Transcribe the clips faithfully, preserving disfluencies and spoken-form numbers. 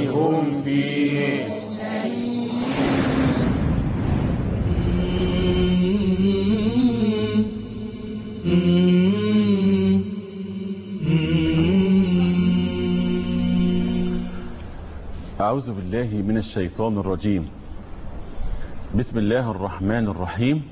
هم فيه. أعوذ بالله من الشيطان الرجيم. بسم الله الرحمن الرحيم.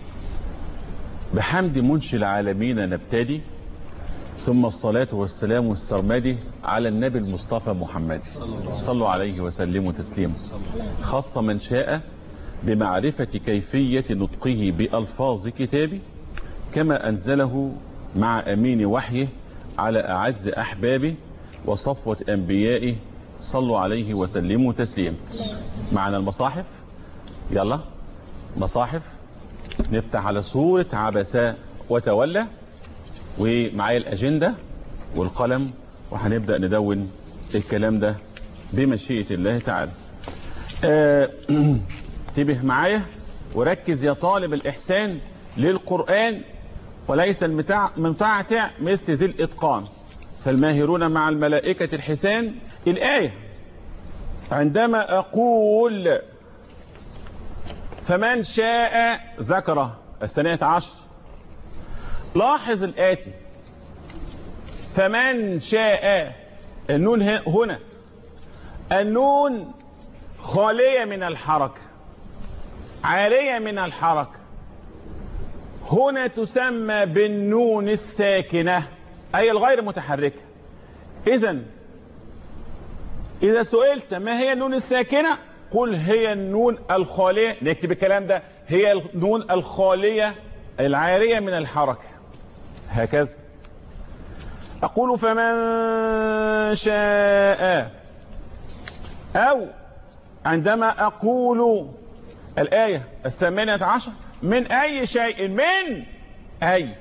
بحمد منشي العالمين نبتدي، ثم الصلاة والسلام السرمدي على النبي المصطفى محمد صلوا عليه وسلموا تسليما. خص من شاء بمعرفة كيفية نطقه بألفاظ كتابه كما أنزله مع أمين وحيه على أعز أحبابه وصفوة أنبيائه صلوا عليه وسلموا تسليما. معنا المصاحف، يلا مصاحف. نفتح على سورة عبسة وتولى، ومعايا الأجندة والقلم، وهنبدأ ندون الكلام ده بمشيئة الله تعالى. آه انتبه معايا وركز يا طالب الإحسان للقرآن، وليس الممتعتع مثل ذي الإتقان، فالماهرون مع الملائكة الحسان. الآية: عندما أقول فمن شاء ذكره الثانية عشر. لاحظ الآتي: فمن شاء، النون هنا النون خالية من الحركة، عارية من الحركة. هنا تسمى بالنون الساكنة، أي الغير متحركة. إذن إذا سئلت ما هي النون الساكنة، قل هي النون الخالية. نكتب الكلام ده: هي النون الخالية العارية من الحركة، هكذا. أقول فمن شاء، أو عندما أقول الآية الثامنة عشر: من أي شيء، من أي.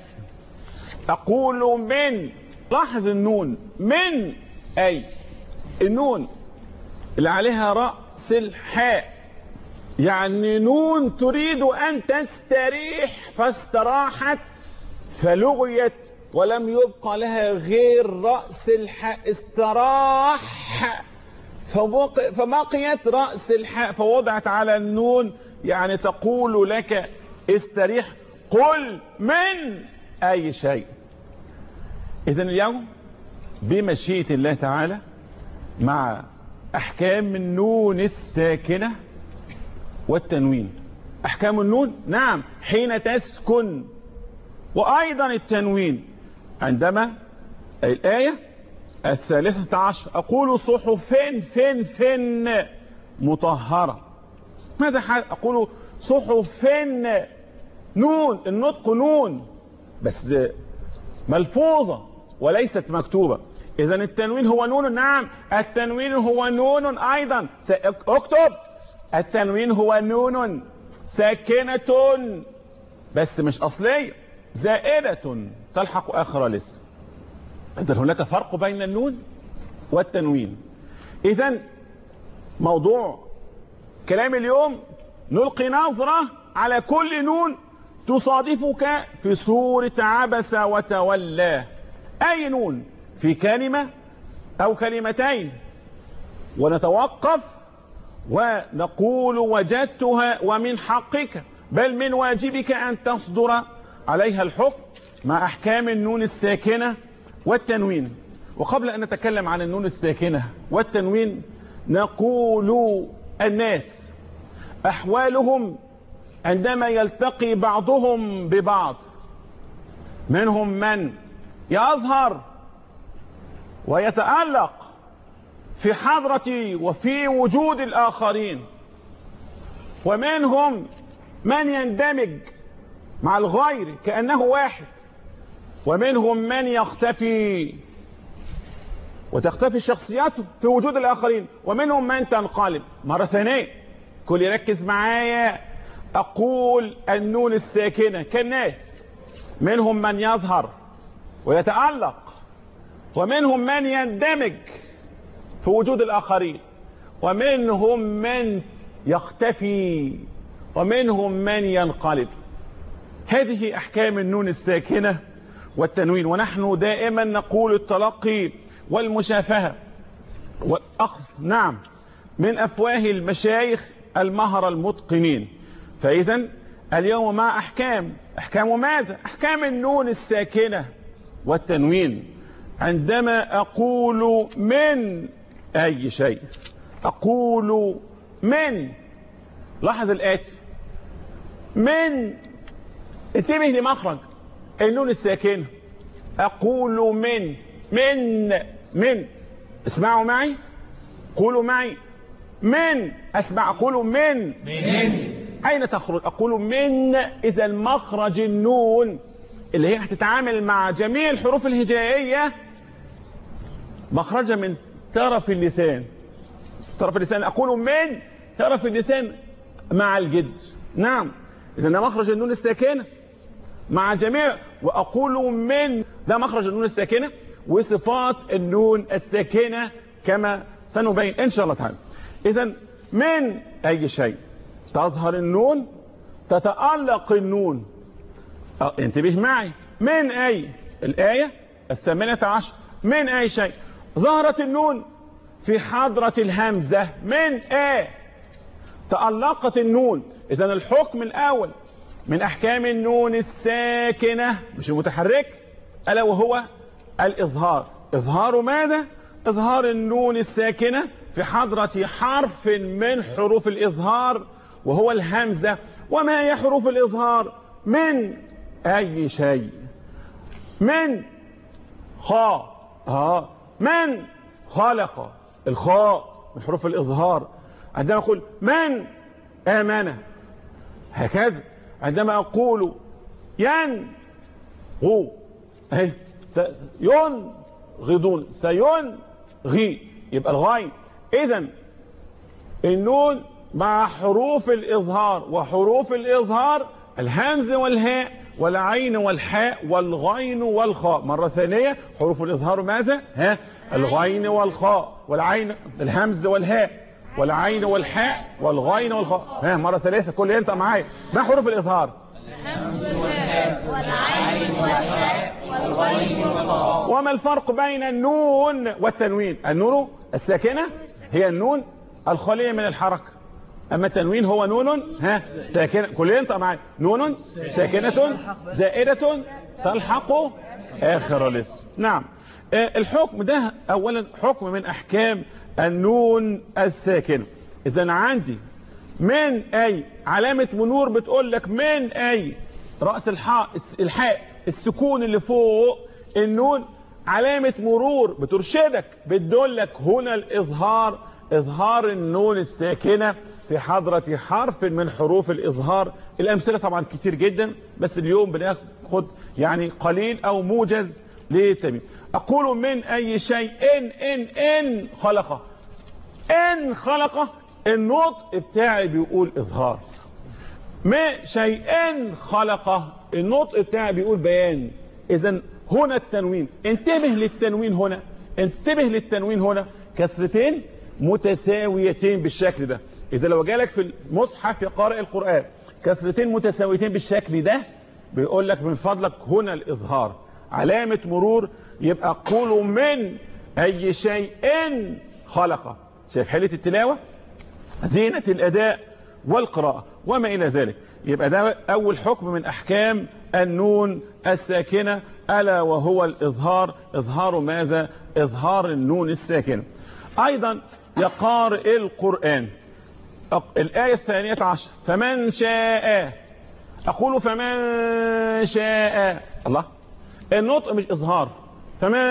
أقول من، لاحظ النون من أي. النون اللي عليها رأس الحاء، يعني نون تريد أن تستريح فاستراحت فلغيت ولم يبقى لها غير رأس الحاء، استراح فبقيت رأس الحاء فوضعت على النون، يعني تقول لك استريح، قل من أي شيء. إذن اليوم بمشيئة الله تعالى مع أحكام النون الساكنة والتنوين. أحكام النون، نعم، حين تسكن، وأيضا التنوين. عندما الآية الثالثة عشر: أقول صحف فن فن مطهرة. ماذا أقول؟ صحف نون، النطق نون بس ملفوظة وليست مكتوبة. إذا التنوين هو نون، نعم التنوين هو نون أيضا. اكتب: التنوين هو نون ساكنة بس مش أصلية، زائدة تلحق آخر الاسم. إذن هناك فرق بين النون والتنوين. إذن موضوع كلام اليوم نلقي نظرة على كل نون تصادفك في سورة عبس وتولى. أي نون في كلمة أو كلمتين، ونتوقف ونقول وجدتها، ومن حقك بل من واجبك أن تصدر عليها الحكم مع أحكام النون الساكنة والتنوين. وقبل أن نتكلم عن النون الساكنة والتنوين، نقول الناس أحوالهم عندما يلتقي بعضهم ببعض. منهم من يظهر ويتألق في حضرة وفي وجود الآخرين، ومنهم من يندمج مع الغير كأنه واحد، ومنهم من يختفي وتختفي شخصيته في وجود الآخرين، ومنهم من تنقلب. مرة ثانية كل يركز معايا، أقول النون الساكنة كالناس، منهم من يظهر ويتألق، ومنهم من يندمج في وجود الآخرين، ومنهم من يختفي، ومنهم من ينقلب. هذه أحكام النون الساكنة والتنوين. ونحن دائما نقول التلقي والمشافهة وأخذ نعم من أفواه المشايخ المهر المتقنين. فإذا اليوم مع أحكام أحكام ماذا؟ أحكام النون الساكنة والتنوين. عندما أقول من أي شيء، أقول من، لاحظ الآتي، من، انتبه لمخرج النون الساكنة. أقول من من من اسمعوا معي، قولوا معي من، أسمع، أقول من من أين تخرج؟ أقول من. إذا مخرج النون اللي هي هتتعامل مع جميع الحروف الهجائية مخرجها من طرف اللسان. طرف اللسان، أقول من طرف اللسان مع الجد. نعم، إذا ده مخرج النون الساكنة مع جميع. وأقول من، ده مخرج النون الساكنة وصفات النون الساكنة كما سنبين إن شاء الله تعالى. إذا من أي شيء تظهر النون، تتألق النون. أه انتبه معي، من أي، الآية الثامنة عشر، من أي شيء ظهرت النون في حضرة الهمزة، من آ تألقت النون. إذا الحكم الأول من أحكام النون الساكنة مش المتحرك ألا وهو الإظهار. إظهار ماذا؟ إظهار النون الساكنة في حضرة حرف من حروف الإظهار وهو الهمزة. وما هي حروف الإظهار؟ من أي شيء، من خاء، ها من خلق، الخاء من حروف الإظهار. عندما أقول من آمن هكذا. عندما أقول ينغو اهي ينغضون سينغي يبقى الغين. إذا النون مع حروف الإظهار، وحروف الإظهار الهمز والهاء والعين والحاء والغين والخاء. مرة ثانية حروف الإظهار ماذا؟ ها الغين والخاء والعين، الهمز والهاء والعين والحاء والغين والخاء. ها مرة ثالثة كل انت معايا. ما حروف الإظهار؟ الهمز والهاء والعين والحاء والغين والخاء. وما الفرق بين النون والتنوين؟ النون الساكنة هي النون الخالية من الحركة، أما التنوين هو نون ها ساكنة. كل انت معايا، نون ساكنة زائدة تلحق آخر الاسم. نعم. الحكم ده أولا حكم من أحكام النون الساكنة. إذا عندي من أي علامة منور بتقول لك من أي، رأس الحاء الحاء السكون اللي فوق النون علامة مرور بترشدك بتدلك هنا الإظهار، إظهار النون الساكنة في حضرة حرف من حروف الإظهار. الأمثلة طبعا كتير جدا بس اليوم بناخد يعني قليل أو موجز للتمييز. أقول من أي شيء إن إن إن خلقه، إن خلقه النطق بتاعي بيقول إظهار. ما شيء خلقه النطق بتاعي بيقول بيان. إذن هنا التنوين، انتبه للتنوين هنا، انتبه للتنوين هنا كسرتين متساويتين بالشكل ده. إذا لو جالك في المصحف يا قارئ القرآن كسرتين متساويتين بالشكل ده بيقول لك من فضلك هنا الإظهار علامة مرور. يبقى قولوا من أي شيء خلقه. شايف حالة التلاوة، زينة الأداء والقراءة وما إلى ذلك. يبقى ده أول حكم من أحكام النون الساكنة ألا وهو الإظهار. إظهار ماذا؟ إظهار النون الساكنة. أيضا يا قارئ القرآن الآية الثانية عشر، فمن شاء، أقول فمن شاء، الله النطق مش إظهار، فمن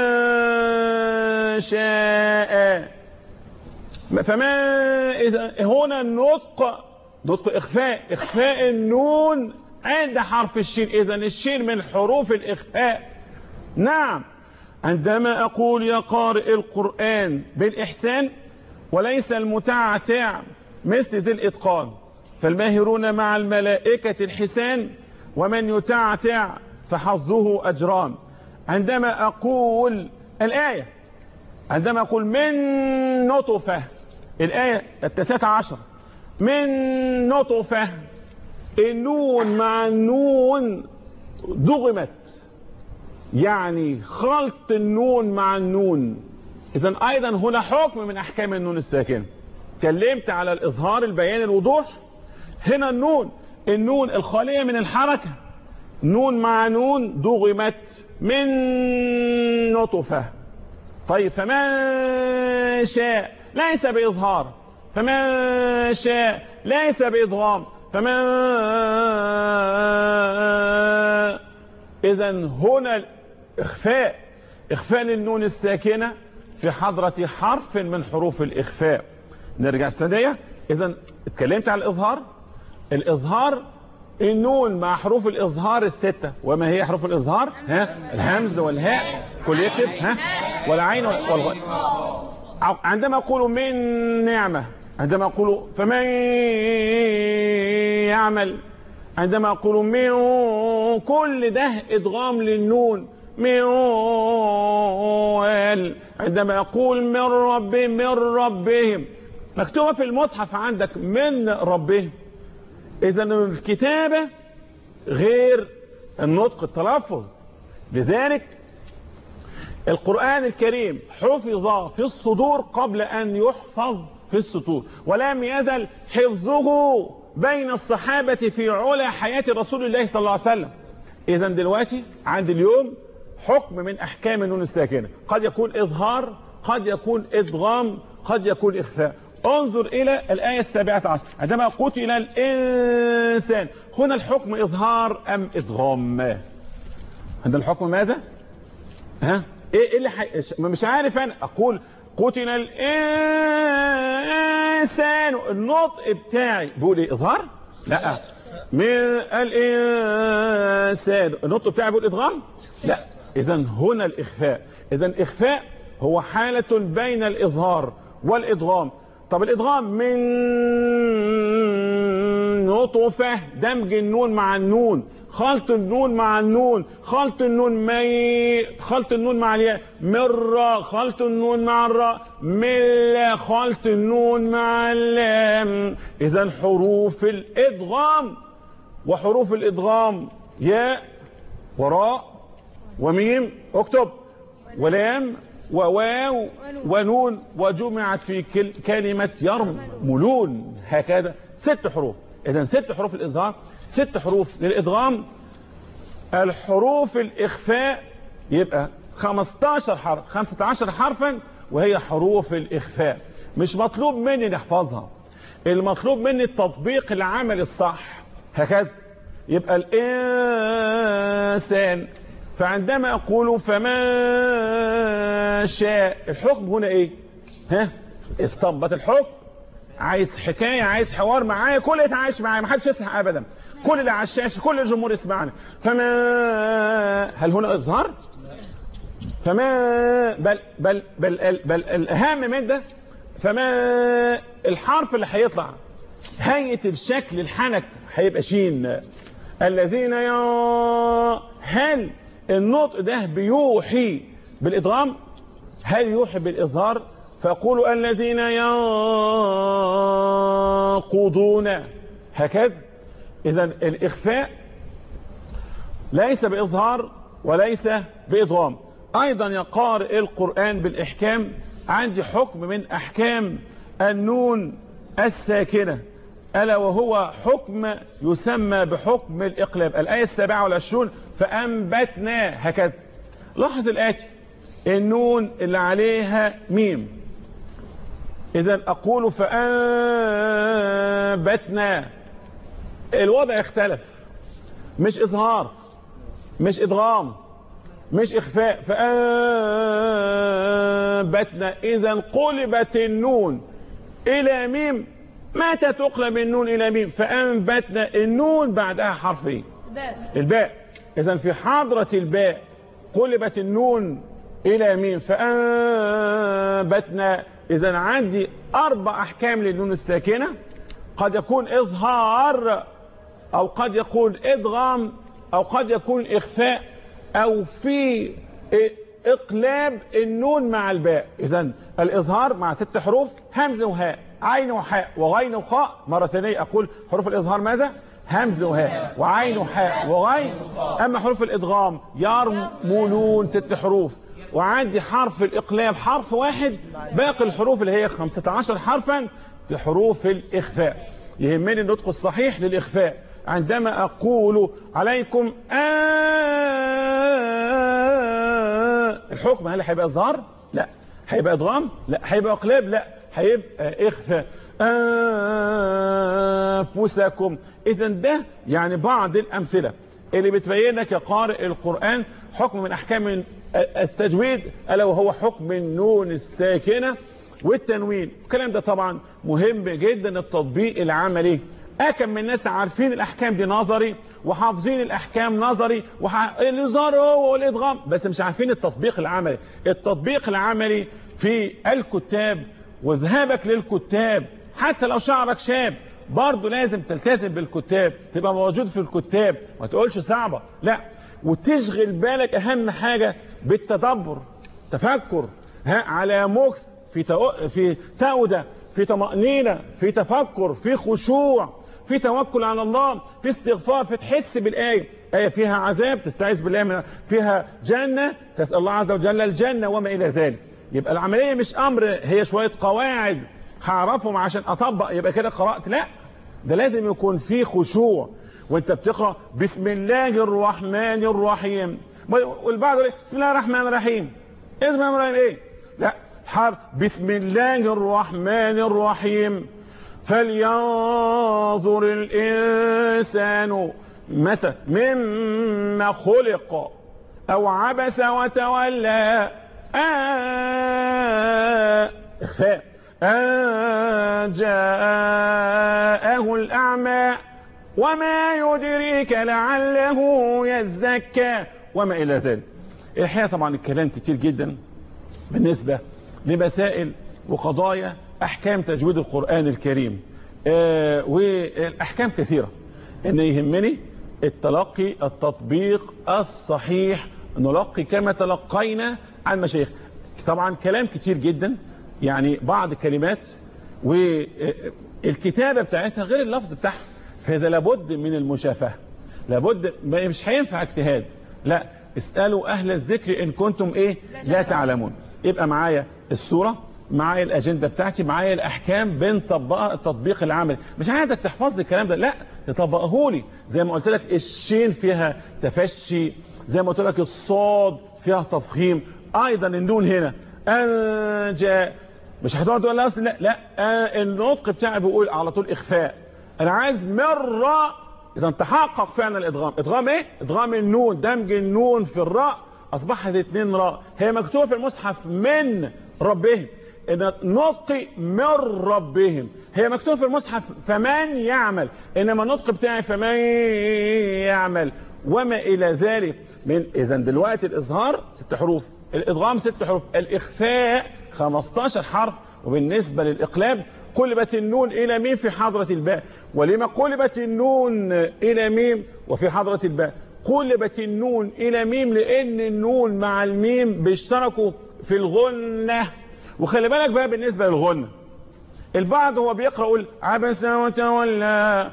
شاء، فمن إذا هنا النطق نطق إخفاء، إخفاء النون عند حرف الشين. إذا الشين من حروف الإخفاء. نعم. عندما أقول يا قارئ القرآن بالإحسان وليس المتعتع مثل ذي الإتقان، فالماهرون مع الملائكة الحسان ومن يتعتع فحظه أجران. عندما أقول الآية، عندما أقول من نطفة، الآية التاسعة عشر، من نطفة النون مع النون ضغمت، يعني خلط النون مع النون إذن أيضا هنا حكم من أحكام النون الساكنة. اتكلمت على الإظهار البيان الوضوح. هنا النون النون الخالية من الحركة، نون مع نون ضغمت من نطفة. طيب فمن شاء ليس بإظهار، فمن شاء ليس بإضغام، فمن إذن هنا الإخفاء، إخفاء للنون الساكنة في حضرة حرف من حروف الإخفاء. نرجع السادية. إذن اتكلمت على الإظهار. الإظهار النون مع حروف الإظهار الستة. وما هي حروف الإظهار؟ ها الهمز والهاء، كل يكتب ها والعين والغاء. عندما أقول من نعمة، عندما أقول فمن يعمل، عندما أقول من، كل ده إدغام للنون. من عندما أقول من رب من ربهم، مكتوبة في المصحف عندك من ربهم. إذن الكتابة غير النطق التلفظ. لذلك القرآن الكريم حفظ في الصدور قبل أن يحفظ في السطور، ولم يزل حفظه بين الصحابة في علا حياة رسول الله صلى الله عليه وسلم. إذن دلوقتي عند اليوم حكم من أحكام النون الساكنة، قد يكون إظهار، قد يكون إدغام، قد يكون إخفاء. انظر إلى الآية السابعة عشر. عندما قتل الإنسان، هنا الحكم إظهار أم إدغام؟ عندنا الحكم ماذا؟ ها؟ إيه اللي حي... مش عارف أنا أقول قتل الإنسان، النطق بتاعي بيقول إيه؟ إظهار؟ لا. من الإنسان النطق بتاعي بيقول إدغام؟ لا. إذن هنا الإخفاء. إذن إخفاء هو حالة بين الإظهار والإدغام. طب الإدغام من نطفة، دمج النون مع النون، خلط النون مع النون، خلط النون مي، خلط النون مع الياء، مرة خلط النون مع الراء، ملة خلط النون مع اللام. إذن حروف الإدغام، وحروف الإدغام ياء وراء وميم، اكتب، ولام وواو ونون، وجمعت في كلمة يرملون. هكذا ست حروف. إذن ست حروف الإظهار، ست حروف للإدغام. الحروف الإخفاء يبقى خمستاشر حرف، خمسة عشر حرفا، وهي حروف الإخفاء. مش مطلوب مني نحفظها، المطلوب مني التطبيق العملي الصح. هكذا يبقى الإنسان، فعندما أقول فمن شاء، الحكم هنا إيه؟ ها؟ استنبط الحكم. عايز حكاية، عايز حوار معايا، كل يتعايش معايا، محدش يسرح أبدا، كل اللي على الشاشة، كل الجمهور يسمعنا. فما هل هنا إظهار؟ فما بل بل بل, بل, بل الأهم من ده، فما الحرف اللي هيطلع هيئة الشكل الحنك هيبقى شين. الذين يا، هل النطق ده بيوحي بالإدغام؟ هل يوحي بالإظهار؟ فقولوا الذين ينقضون، هكذا. إذن الإخفاء ليس بإظهار وليس بإدغام. أيضا يا قارئ القرآن بالإحكام، عندي حكم من أحكام النون الساكنة، ألا وهو حكم يسمى بحكم الإقلاب. الآية السابعة والعشرون، فأنبتنا، هكذا. لاحظ الآتي، النون اللي عليها ميم، إذن أقول فأنبتنا، الوضع اختلف، مش إظهار، مش إدغام، مش إخفاء. فأنبتنا، إذن قلبت النون إلى ميم. متى تقلب النون إلى ميم؟ فأنبتنا، النون بعدها حرف إيه؟ الباء. إذن في حضرة الباء قلبت النون إلى ميم، فأنبتنا. إذن عندي أربع أحكام للنون الساكنة، قد يكون إظهار، أو قد يكون إدغام، أو قد يكون إخفاء، أو في إقلاب النون مع الباء. إذن الإظهار مع ست حروف، همز وهاء، عين وحاء وغين وخاء. مرة ثانية أقول حروف الإظهار ماذا؟ همز وهاء وعين وحاء وغين. أما حروف الإدغام يرملون، ست حروف، وعندي حرف الإقلاب حرف واحد، باقي الحروف اللي هي خمسة عشر حرفا في حروف الإخفاء. يهمني النطق الصحيح للإخفاء. عندما أقول عليكم آه الحكم هل هيبقى إظهار؟ لا. هيبقى إدغام؟ لا. هيبقى إقلاب؟ لا. هيبقى إخفاء. أنفسكم. إذا ده يعني بعض الأمثلة اللي بتبين لك يا قارئ القرآن حكم من أحكام التجويد، ألا وهو حكم النون الساكنة والتنوين. الكلام ده طبعا مهم جدا التطبيق العملي. أكم من الناس عارفين الأحكام دي نظري وحافظين الأحكام نظري والإظهار هو والإدغام، بس مش عارفين التطبيق العملي. التطبيق العملي في الكتاب، وذهابك للكتاب حتى لو شعرك شاب برضه لازم تلتزم بالكتاب، تبقى موجود في الكتاب، ما تقولش صعبة، لا. وتشغل بالك أهم حاجة بالتدبر، تفكر، ها، على مكث، في تو... في تودة، في طمأنينة، في تفكر، في خشوع، في توكل على الله، في استغفار، في تحس بالآية. آية فيها عذاب تستعيذ بالله منها، فيها جنة تسأل الله عز وجل الجنة وما إلى ذلك. يبقى العملية مش أمر هي شوية قواعد هعرفهم عشان أطبق يبقى كده قرأت، لا. ده لازم يكون فيه خشوع وانت بتقرأ بسم الله الرحمن الرحيم، والبعض يقول بسم الله الرحمن الرحيم. ايه بسم الله الرحمن الرحيم؟ ايه؟ لا، حرف بسم الله الرحمن الرحيم. فلينظر الإنسان مثلا مما خلق، أو عبس وتولى. آه إخفاء. أن جاءه الأعمى وما يدريك لعله يزكى وما إلى ذلك. الحقيقة طبعا الكلام كتير جدا بالنسبة لمسائل وقضايا أحكام تجويد القرآن الكريم، آه والأحكام كثيرة. إن يهمني التلقي التطبيق الصحيح، نلقي كما تلقينا عن مشايخ. طبعا كلام كتير جدا، يعني بعض كلمات والكتابة بتاعتها غير اللفظ بتاعها، فإذا لابد من المشافهة، لابد، مش هينفع اجتهاد، لا. اسألوا أهل الذكر إن كنتم إيه لا تعلمون. يبقى معايا السورة، معايا الأجندة بتاعتي، معايا الأحكام، بنطبقها التطبيق العملي. مش عايزك تحفظ لي الكلام ده، لا، تطبقه لي. زي ما قلت لك الشين فيها تفشي، زي ما قلت لك الصاد فيها تفخيم، أيضا النون هنا أن جاء، مش هتقعد تقول اصل لا لا. آه النطق بتاعي بيقول على طول إخفاء. أنا عايز مرة إذا تحقق فعلا الإدغام. إدغام إيه؟ إدغام النون، دمج النون في الراء أصبحت اتنين راء. هي مكتوبة في المصحف من ربهم، إن نطقي من ربهم. هي مكتوبة في المصحف فمن يعمل، إنما النطق بتاعي فمن يعمل وما إلى ذلك. من إذا دلوقتي الإظهار ست حروف، الإدغام ست حروف، الإخفاء خمستاشر حرف. وبالنسبة للإقلاب قلبت النون إلى ميم في حضرة الباء. ولما قلبت النون إلى ميم وفي حضرة الباء؟ قلبت النون إلى ميم لأن النون مع الميم بيشتركوا في الغنة. وخلي بالك بقى بالنسبة للغنة، البعض هو بيقرأ يقول عبس وتولى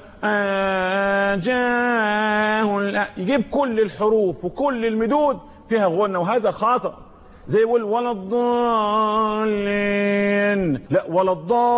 جاءه، يجيب كل الحروف وكل المدود فيها غنة، وهذا خاطئ. زي يقول ولا الضالين، لا، ولا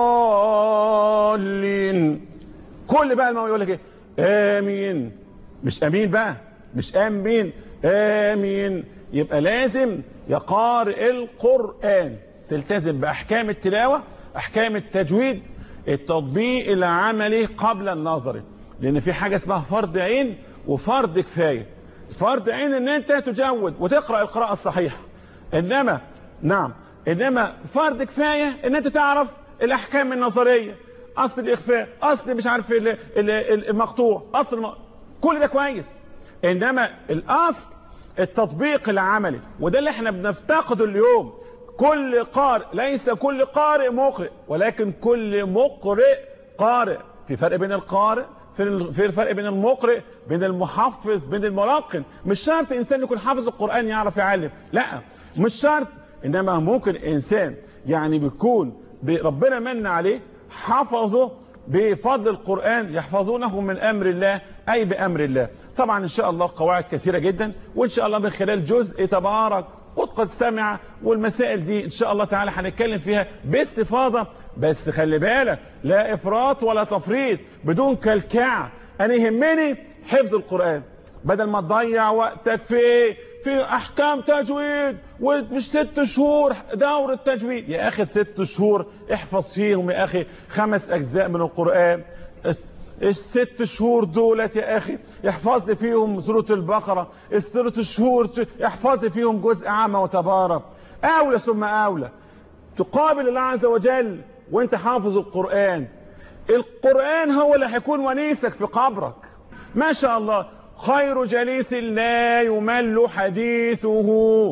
الضالين. كل بقى المهم يقول لك ايه؟ امين، مش امين بقى، مش امين، امين. يبقى لازم يا قارئ القرآن تلتزم بأحكام التلاوة، أحكام التجويد، التطبيق العملي قبل النظري. لأن في حاجة اسمها فرض عين وفرض كفاية. فرض عين ان انت تجود وتقرأ القراءة الصحيحة، انما نعم انما فرض كفاية ان انت تعرف الاحكام النظرية، اصل الاخفاء، اصل مش عارف المقطوع، اصل الم... كل ده كويس. انما الاصل التطبيق العملي، وده اللي احنا بنفتقده اليوم. كل قارئ، ليس كل قارئ مقرئ، ولكن كل مقرئ قارئ. في فرق بين القارئ، في الفرق بين المقرئ، بين المحفظ، بين الملقن. مش شرط انسان يكون حافظ القرآن يعرف يعلم، لا، مش شرط. انما ممكن انسان يعني بيكون ربنا من عليه حفظه بفضل القرآن، يحفظونه من امر الله، اي بامر الله. طبعا ان شاء الله قواعد كثيرة جدا، وان شاء الله من خلال جزء تبارك وقد سمع. والمسائل دي ان شاء الله تعالى هنتكلم فيها باستفاضة، بس خلي بالك لا افراط ولا تفريط بدون كلكعة. انا يهمني حفظ القرآن، بدل ما تضيع وقتك في في احكام تجويد ومش ست شهور دورة تجويد. يا اخي ست شهور احفظ فيهم يا اخي خمس اجزاء من القرآن. الست شهور دولت يا اخي يحفظ لي فيهم سورة البقرة. الست شهور يحفظ لي فيهم جزء عامة وتبارك. اولى ثم اولى تقابل الله عز وجل وانت حافظ القرآن. القرآن هو اللي هيكون ونيسك في قبرك. ما شاء الله، خير جليس لا يمل حديثه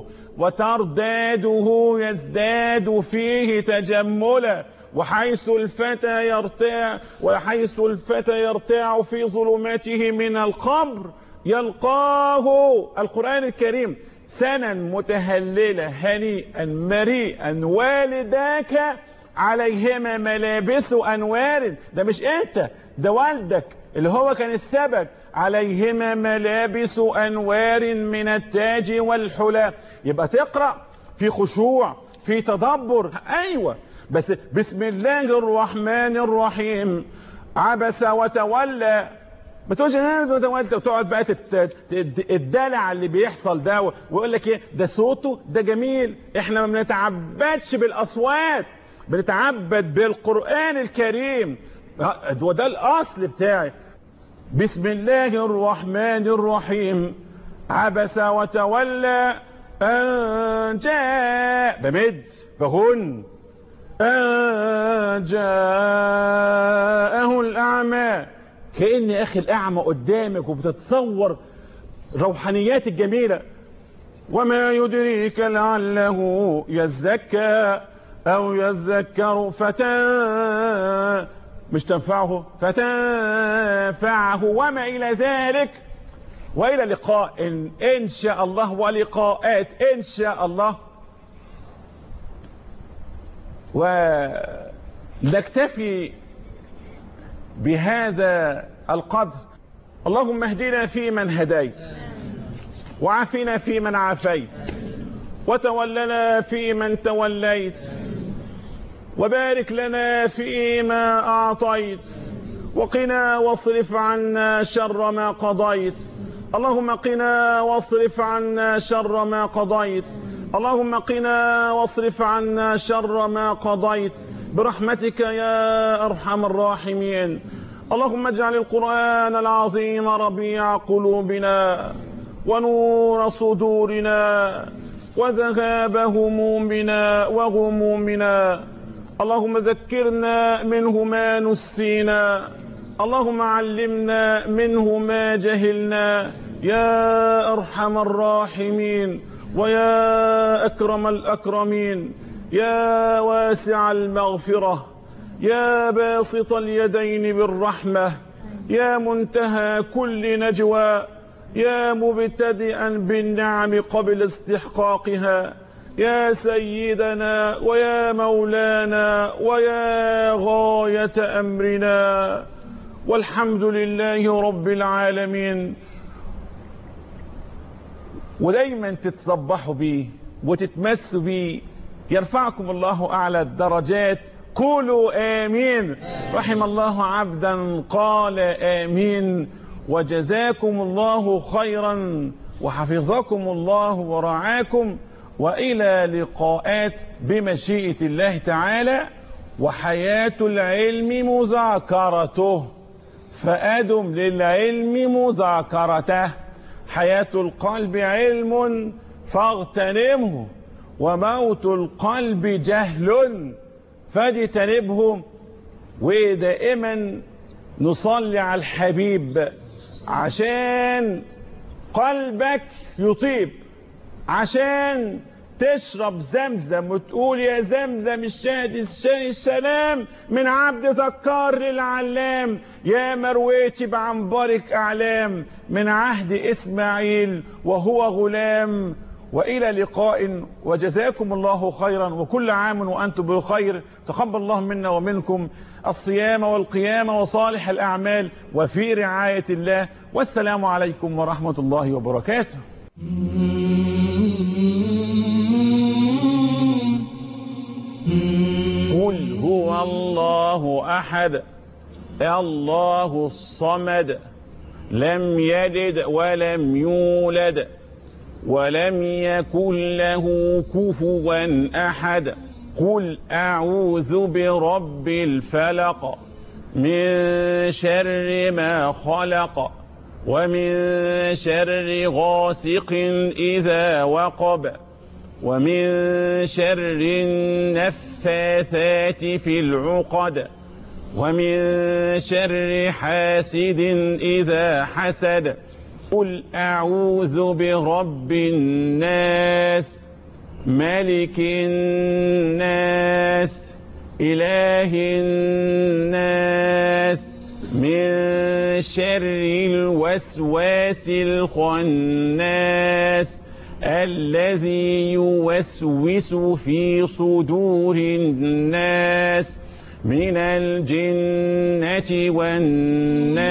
وترداده يزداد فيه تجملا. وحيث الفتى يرتاع وحيث الفتى يرتاع في ظلماته من القبر يلقاه القرآن الكريم سنا متهللة هنيئا مريئا والداك عليهما ملابس أنوار. ده مش انت، ده والدك اللي هو كان السبب. عليهما ملابس أنوار من التاج والحلى. يبقى تقرأ في خشوع في تدبر. أيوة بس بسم الله الرحمن الرحيم عبس وتولى. ما تقولش وتولى وتقعد بقى الدلع اللي بيحصل ده ويقول لك ايه ده صوته ده جميل. احنا ما بنتعبدش بالاصوات، بنتعبد بالقرآن الكريم، وده الاصل بتاعي. بسم الله الرحمن الرحيم عبس وتولى أن جاء بمد بغن أن جاءه الأعمى. كأن يا أخي الأعمى قدامك وبتتصور روحانيات الجميلة. وما يدريك لعله يزكى أو يذكر فتى مش تنفعه فتنفعه وما إلى ذلك. وإلى لقاء إن, إن شاء الله ولقاءات إن شاء الله. ونكتفي بهذا القدر. اللهم اهدنا فيمن هديت وعافنا فيمن عافيت وتولنا فيمن توليت وبارك لنا فيما أعطيت وقنا واصرف عنا شر ما قضيت. اللهم قنا واصرف عنا شر ما قضيت. اللهم قنا واصرف عنا شر ما قضيت برحمتك يا أرحم الراحمين. اللهم اجعل القرآن العظيم ربيع قلوبنا ونور صدورنا وذهاب همومنا وغمومنا. اللهم ذكرنا منه ما نسينا. اللهم علمنا منه ما جهلنا يا أرحم الراحمين ويا أكرم الأكرمين يا واسع المغفرة يا باسط اليدين بالرحمة يا منتهى كل نجوى يا مبتدئا بالنعم قبل استحقاقها يا سيدنا ويا مولانا ويا غاية أمرنا. والحمد لله رب العالمين. ودايما تتصبحوا بيه وتتمسوا بيه. يرفعكم الله أعلى الدرجات. قولوا آمين. رحم الله عبدا قال آمين. وجزاكم الله خيرا وحفظكم الله ورعاكم. وإلى لقاءات بمشيئة الله تعالى. وحياة العلم مذاكرته فأدم للعلم مذاكرته. حياة القلب علم فاغتنمه وموت القلب جهل فاجتنبه. ودائما نصلي على الحبيب عشان قلبك يطيب، عشان تشرب زمزم وتقول يا زمزم الشاهد السلام من عبد ذكار للعلام يا مرويتي بعنبرك أعلام من عهد إسماعيل وهو غلام. وإلى لقاء وجزاكم الله خيرا وكل عام وأنتم بخير. تقبل الله منا ومنكم الصيام والقيام وصالح الأعمال وفي رعاية الله. والسلام عليكم ورحمة الله وبركاته. هو الله أحد الله الصمد لم يلد ولم يولد ولم يكن له كفوا أحد قل أعوذ برب الفلق من شر ما خلق ومن شر غاسق إذا وقب ومن شر النفاثات في العقد ومن شر حاسد إذا حسد قل أعوذ برب الناس ملك الناس إله الناس من شر الوسواس الخناس الذي يوسوس في صدور الناس من الجنة والناس.